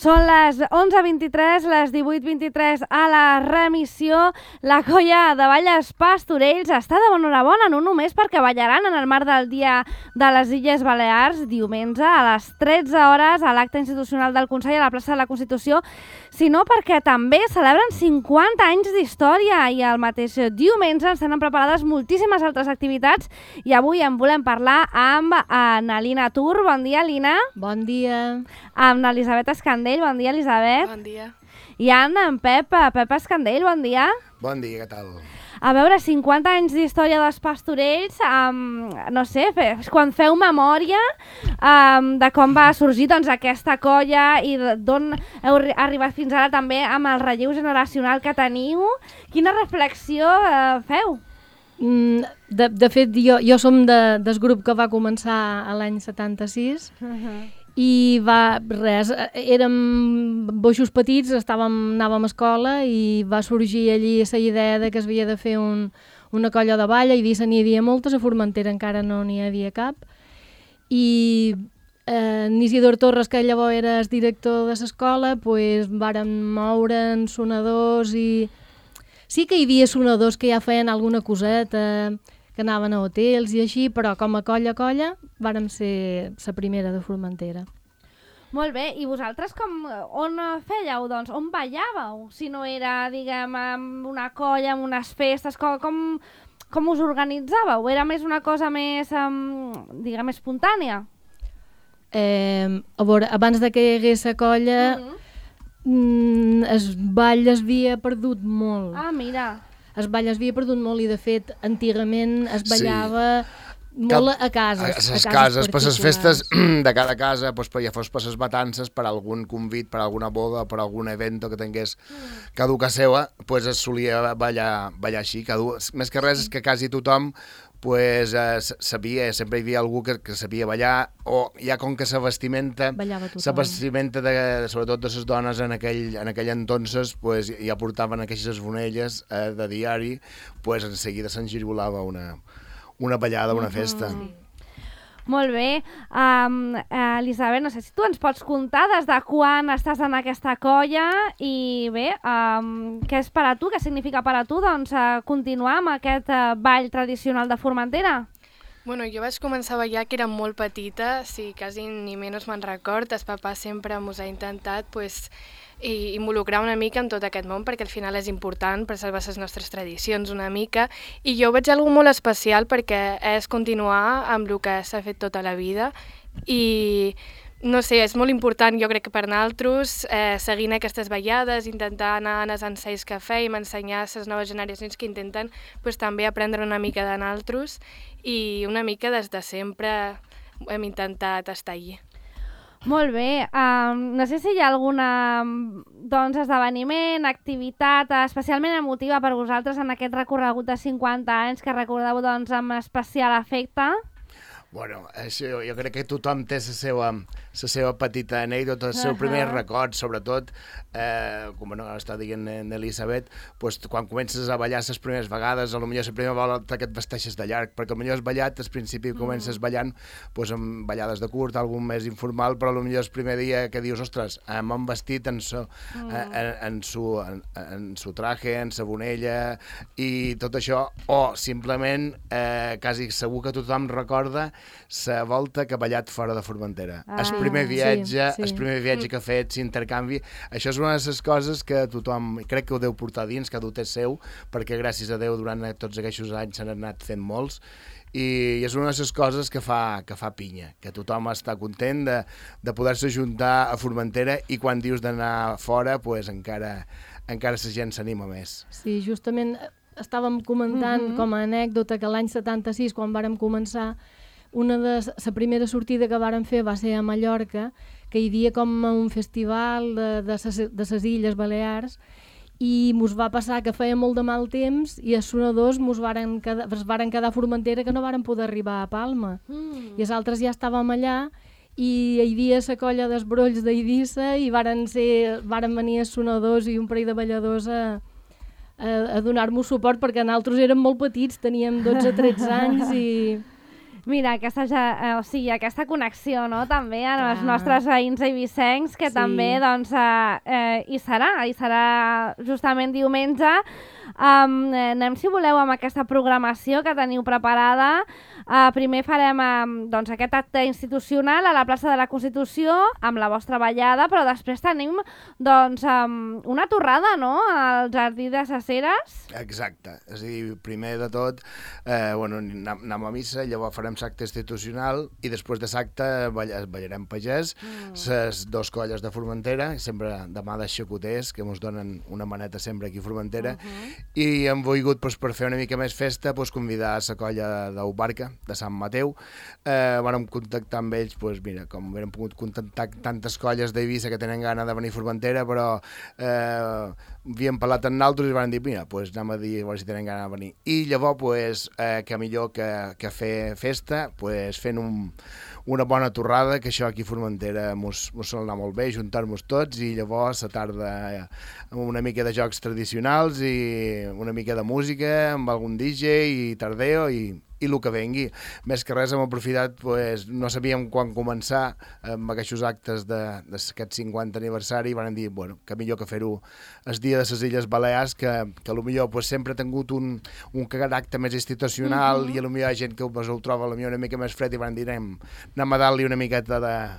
Són les 11:23, les 18:23 a la remissió. La colla de Balles Pastorells està de bona hora, no només perquè ballaran en el marc del Dia de les Illes Balears diumenge a les 13 hores a l'acte institucional del Consell a la plaça de la Constitució, sinó perquè també celebren 50 anys d'història i el mateix diumenge ens tenen preparades moltíssimes altres activitats i avui en volem parlar amb Nalina Tur. Bon dia, Lina. Bon dia. Amb Elisabet Escandell. Bon dia, Elisabet. Bon dia. I en Pep Escandell. Bon dia. Bon dia, què tal? A veure, 50 anys d'història dels Pastorells, no sé, quan feu memòria de com va sorgir aquesta colla i d'on heu arribat fins ara també amb el relleu generacional que teniu, quina reflexió feu? De fet, jo som del grup que va començar l'any 76 i érem boixos petits, anàvem a escola i va sorgir allí la idea que es havia de fer una colla de ball. A Eivissa n'hi havia moltes, a Formentera encara no n'hi havia cap. I Isidor Torres, que llavors era el director de l'escola, varen moure en sonadors i sí que hi havia sonadors que ja feien alguna coseta, que anaven a hotels i així, però com a colla vàrem ser la primera de Formentera. Molt bé, i vosaltres on fèieu, doncs? On ballàveu? Si no era, diguem, amb una colla, amb unes festes, com us organitzàveu? Era més una cosa més, diguem, espontània? A veure, abans que hi hagués la colla, el ball es havia perdut molt. Ah, mira. El ball es havia perdut molt i, de fet, antigament es ballava molt a cases. A les cases, per les festes de cada casa, ja fos per les matances, per algun convit, per alguna boda, per algun evento que tingués caduca seva, es solia ballar així. Més que res és que quasi tothom sabia, sempre hi havia algú que sabia ballar, o ja com que la vestimenta, sobretot de les dones en aquell entonces, ja portaven aquestes bonelles de diari, en seguida s'engirolava una ballada, una festa. Molt bé. Elisabet, no sé si tu ens pots contar des de quan estàs en aquesta colla i bé, què és per a tu, què significa per a tu continuar amb aquest ball tradicional de Formentera? Bueno, jo vaig començar a ballar que era molt petita, sí, quasi ni menys me'n record. El papà sempre mos ha intentat involucrar una mica en tot aquest món, perquè al final és important preservar les nostres tradicions una mica, i jo veig alguna molt especial perquè és continuar amb el que s'ha fet tota la vida i no sé, és molt important, jo crec que per nosaltres, seguint aquestes ballades, intentar anar als ensenyaments que fèiem, ensenyar a les noves generacions que intenten també aprendre una mica de nosaltres i una mica des de sempre hem intentat estar allí. Molt bé. No sé si hi ha algun esdeveniment, activitat especialment emotiva per vosaltres en aquest recorregut de 50 anys que recordeu amb especial afecte? Bueno, jo crec que tothom té la seva petita anècdota, el seu primer record, sobretot, com està dient Elisabet, quan comences a ballar les primeres vegades, potser la primera volta que et vesteixes de llarg, perquè potser has ballat, al principi comences ballant amb ballades de curt, algun més informal, però potser el primer dia que dius, ostres, m'han vestit en su traje, en sa bonella, i tot això, o simplement, quasi segur que tothom recorda la volta que ha ballat fora de Formentera. El primer viatge que ha fet, l'intercanvi, això és una de les coses que tothom, crec que ho deu portar dins, que dut és seu, perquè gràcies a Déu durant tots aquests anys s'han anat fent molts, i és una de les coses que fa pinya, que tothom està content de poder-se juntar a Formentera, i quan dius d'anar fora, encara la gent s'anima més. Sí, justament estàvem comentant com a anècdota que l'any 76, quan vàrem començar, la primera sortida que vàrem fer va ser a Mallorca, que hi havia com un festival de les Illes Balears, i mos va passar que feia molt de mal temps i els sonadors es varen quedar a Formentera, que no varen poder arribar a Palma. I els altres ja estàvem allà i hi havia la colla d'Esbrolls d'Eivissa i varen venir els sonadors i un parell de balladors a donar-nos suport, perquè nosaltres érem molt petits, teníem 12-13 anys Mira, aquesta connexió, no?, també amb els nostres veïns eivissencs, que també, doncs, hi serà justament diumenge. Anem, si voleu, amb aquesta programació que teniu preparada. Primer farem doncs, aquest acte institucional a la plaça de la Constitució amb la vostra ballada, però després tenim doncs, una torrada, no?, al Jardí de Ses Eres. Exacte. És a dir, primer de tot, anem a missa, llavors farem l'acte institucional i després de l'acte ballarem pagès, les dues colles de Formentera, sempre de mà de xacoters, que ens donen una maneta sempre aquí a Formentera, i hem volgut, per fer una mica més festa, convidar a la colla d'Ubarca, de Sant Mateu. Vam contactar amb ells, com hem pogut contactar tantes colles d'Eivissa que tenen gana de venir a Formentera, però havíem parlat amb nosaltres i van dir, mira, anem a dir a veure si tenen gana de venir. I llavors, que millor que fer festa, fent una bona torrada, que això aquí a Formentera mos sol anar molt bé, juntar-nos tots, i llavors a la tarda amb una mica de jocs tradicionals i una mica de música, amb algun DJ i tardeo i el que vengui. Més que res hem aprofitat, no sabíem quan començar amb aquests actes d'aquest 50 aniversari, i van dir, que millor que fer-ho el dia de les Illes Balears, que potser sempre ha tingut un caràcter més institucional, i potser hi ha gent que ho troba una mica més fred, i van dir, anem a dar-li una miqueta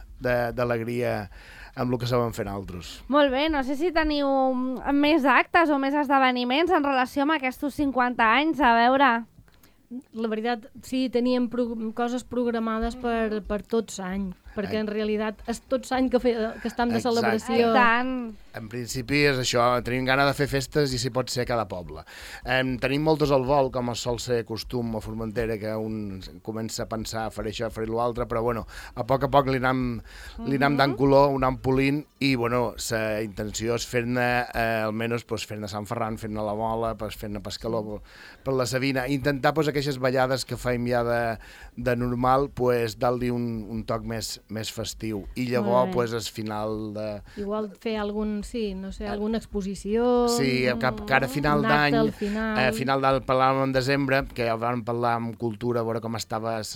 d'alegria amb el que sabem fer nosaltres. Molt bé, no sé si teniu més actes o més esdeveniments en relació amb aquests 50 anys, a veure... La veritat, sí, teníem coses programades per tots any, perquè en realitat és tots any que estem de celebració. En principi és això, tenim gana de fer festes i si pot ser a cada poble. Tenim moltes al vol, com sol ser costum a Formentera, que un comença a pensar faré això, faré l'altre, però a poc li anem dant color, ho anem polint, i la intenció és fer-ne almenys fer-ne Sant Ferran, fer-ne la Mola, fer-ne Pescaló per la Sabina, intentar aquestes ballades que faim ja de normal, dar-li un toc més festiu, i llavors al final de... Igual fer alguna exposició... Sí, cara a final d'any, a final d'any parlàvem en desembre, que ja vam parlar amb Cultura, a veure com estava la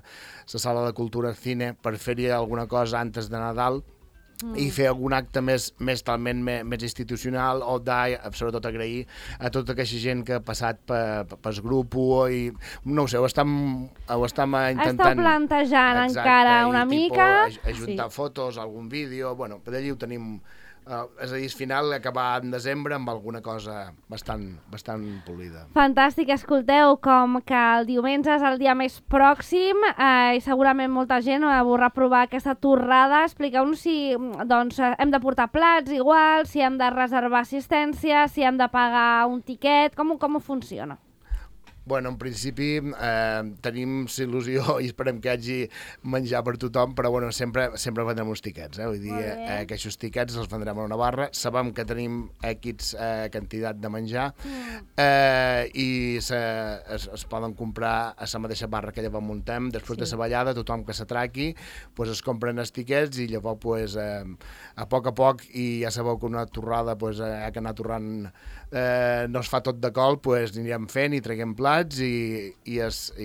sala de Cultura Cine, per fer-hi alguna cosa antes de Nadal, i fer algun acte més institucional, o sobretot agrair a tota aquesta gent que ha passat pel grup, i no ho sé, ho estem intentant... Esteu plantejant encara una mica... Ajuntar fotos, algun vídeo, per allí ho tenim... És a dir, al final acabar en desembre amb alguna cosa bastant polida. Fantàstic, escolteu, com que el diumenge és el dia més pròxim i segurament molta gent voldrà provar aquesta torrada. Expliqueu-nos si hem de portar plats igual, si hem de reservar assistència, si hem de pagar un tiquet, com funciona? En principi tenim il·lusió i esperem que hi hagi menjar per tothom, però sempre vendrem uns tiquets. Vull dir, aquests tiquets els vendrem a una barra, sabem que tenim X quantitat de menjar i es poden comprar a la mateixa barra que llavors muntem. Després de la ballada, tothom que s'atraqui es compren els tiquets, i llavors a poc, i ja sabeu que una torrada ha que anar torrant, no es fa tot de col, anirem fent i traguem plats, i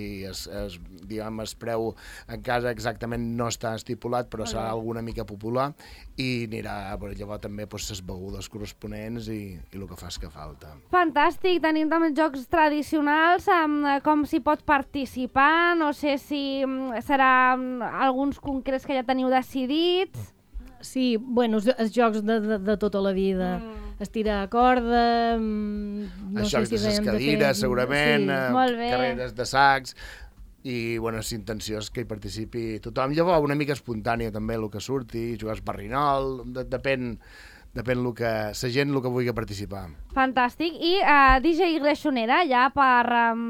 el preu en casa exactament no està estipulat, però serà alguna mica popular, i anirà llavors també les begudes corresponents i el que fas que falta. Fantàstic, tenim també jocs tradicionals, com s'hi pot participar, no sé si serà alguns concrets que ja teniu decidits. Sí, els jocs de tota la vida. Estirar a corda... Els jocs de les cadires, segurament, carreres de sacs, i la intenció és que hi participi tothom. Llavors, una mica espontània també el que surti, jugar al barrinol, depèn la gent el que vulgui participar. Fantàstic. I DJ Greixonera, ja per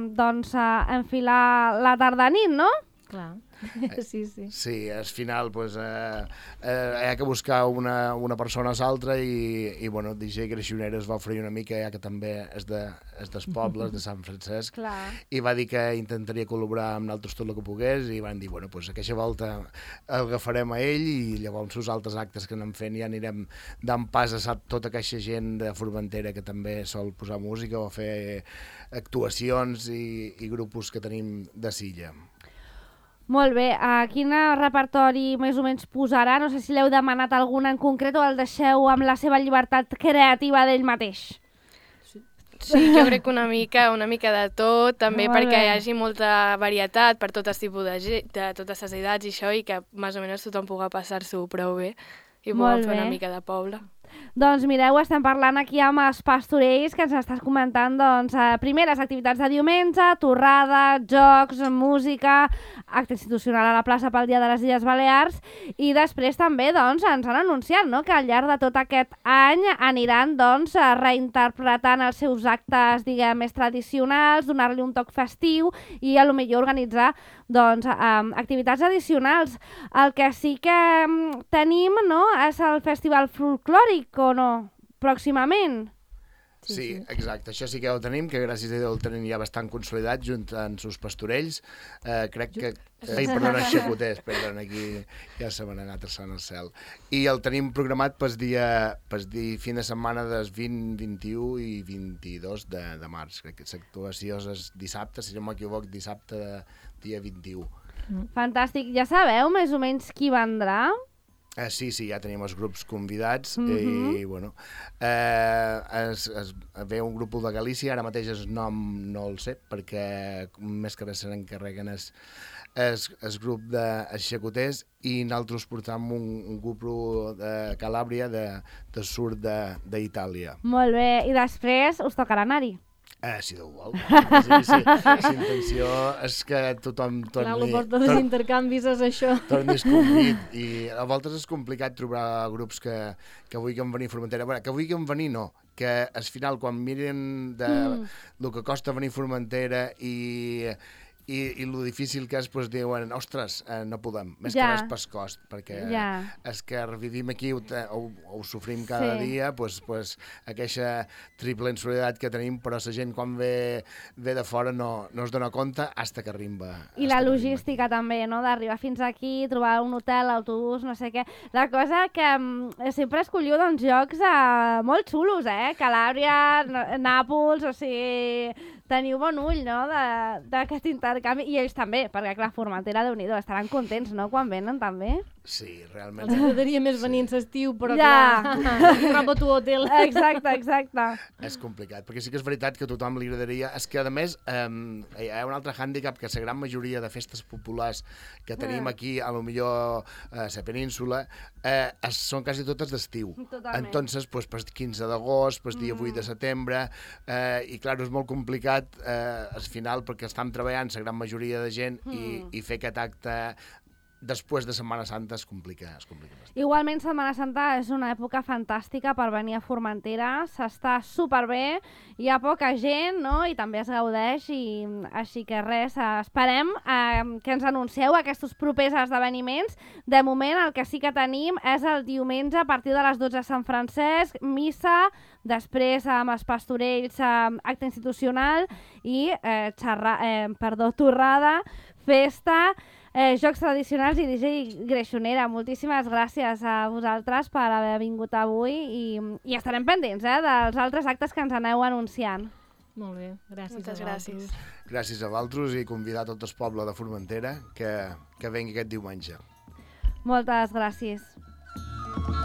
enfilar la tarda-nit, no? Clar. Sí. Sí, al final hi ha que buscar una persona a l'altra, i DJ Greixonera es va oferir una mica, ja que també és dels pobles de Sant Francesc. Clar. I va dir que intentaria col·laborar amb nosaltres tot el que pogués, i van dir, aquesta volta el agafarem a ell, i llavors els altres actes que anem fent ja anirem dant pas a tota aquesta gent de Formentera que també sol posar música o fer actuacions i grupos que tenim de Silla. Molt bé, quin repertori més o menys posarà? No sé si l'heu demanat algun en concret o el deixeu amb la seva llibertat creativa d'ell mateix. Sí, jo crec que una mica de tot, també perquè hi hagi molta varietat per tots els tipus de totes les edats i això, i que més o menys tothom pugui passar-s'ho prou bé i pugui fer una mica de poble. Doncs mireu, estem parlant aquí amb els Pastorells, que ens estàs comentant, doncs, primeres activitats de diumenge, torrada, jocs, música, acte institucional a la plaça pel Dia de les Illes Balears, i després també, doncs, ens han anunciat, no?, que al llarg de tot aquest any aniran, doncs, reinterpretant els seus actes, diguem, més tradicionals, donar-li un toc festiu i a lo millor organitzar, doncs, activitats addicionals. El que sí que tenim, no?, és el Festival Folclòric, o no? Pròximament? Sí, exacte. Això sí que ja ho tenim, que gràcies a Déu el tenim ja bastant consolidat junt amb els Pastorells. Crec que... Ai, perdona, xacoters, perdona, aquí ja se m'han anat traçant el cel. I el tenim programat pel dia fin de setmana del 20, 21 i 22 de març. Crec que l'actuació és dissabte, si no m'equivoc, dissabte dia 21. Fantàstic. Ja sabeu més o menys qui vendrà? Sí, ja tenim els grups convidats i, bueno, ve un grup de Galícia, ara mateix el nom no el sé, perquè més que res se n'encarreguen el grup de xacoters i nosaltres portam un grup de Calàbria, del sud d'Itàlia. Molt bé, i després us tocarà anar-hi. Si Déu vol. Sí. L'intenció és que tothom torni... Clar, l'oporta dels intercanvis és això. Torni escollit. I a voltes és complicat trobar grups que vulguin venir a Formentera. Que vulguin venir, no. Que al final, quan miren el que costa venir a Formentera i lo difícil que és, doncs diuen, ostres, no podem, més que res per cost, perquè és que vivim aquí, ho sofrim cada dia, doncs aquesta triple insolidaritat que tenim, però la gent quan ve de fora no es dona compte fins que arriba. I la logística també, no?, d'arribar fins aquí, trobar un hotel, autobús, no sé què. La cosa que sempre escolliu doncs llocs molt xulos, Calàbria, Nàpols, o sigui, teniu bon ull, no?, d'aquest intercanvi, i ells també, perquè clar, Formentera, Déu-n'hi-do, estaran contents, no?, quan venen també. Sí, realment. Els agradaria més venir en l'estiu, però clar, troba tu hotel. Exacte. És complicat, perquè sí que és veritat que a tothom li agradaria, és que a més hi ha un altre hàndicap, que la gran majoria de festes populars que tenim aquí, a lo millor a la península, són quasi totes d'estiu. Entonces, pues, per 15 d'agost, per dia 8 de setembre, i clar, és molt complicat al final, perquè estem treballant la gran majoria de gent i fer aquest acte després de Setmana Santa es complica bastant. Igualment, Setmana Santa és una època fantàstica per venir a Formentera, s'està superbé, hi ha poca gent, no?, i també es gaudeix, i així que res, esperem que ens anuncieu aquests propers esdeveniments. De moment, el que sí que tenim és el diumenge a partir de les 12 a Sant Francesc, missa, després amb els Pastorells, acte institucional i torrada, festa, jocs tradicionals i DJ Greixonera. Moltíssimes gràcies a vosaltres per haver vingut avui i estarem pendents dels altres actes que ens aneu anunciant. Molt bé, gràcies. Moltes gràcies. Gràcies a vosaltres i convidar tot el poble de Formentera que vengui aquest diumenge. Moltes gràcies.